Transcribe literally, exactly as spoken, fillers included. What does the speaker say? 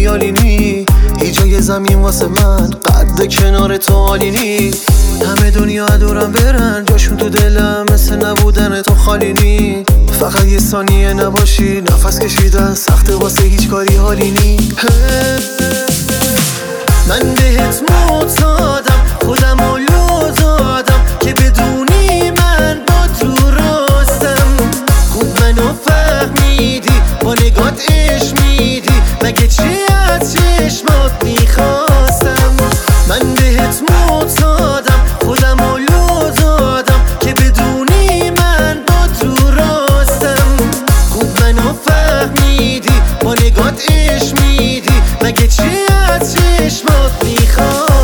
خیالینی، هیچ جای زمین واسه من قد کنار تو عالینی. همه دنیا دورم برن، جاشون تو دلم مثل نبودن تو خالی نی. فقط یه ثانیه نباشی، نفس کشیدن سخته واسه هیچ کاری حالی نی. من بهت معتادم، خودمو لو دادم که بدونی من با تو راستم. خوب منو فهمیدی، با نگات عشق میدی، مگه چی از چشمات میخواستم. من بهت معتادم، خودمو لو دادم که بدونی من با تو راستم. خوب منو فهمیدی، با نگات عشق میدی، مگه چی از چشمات میخواستم.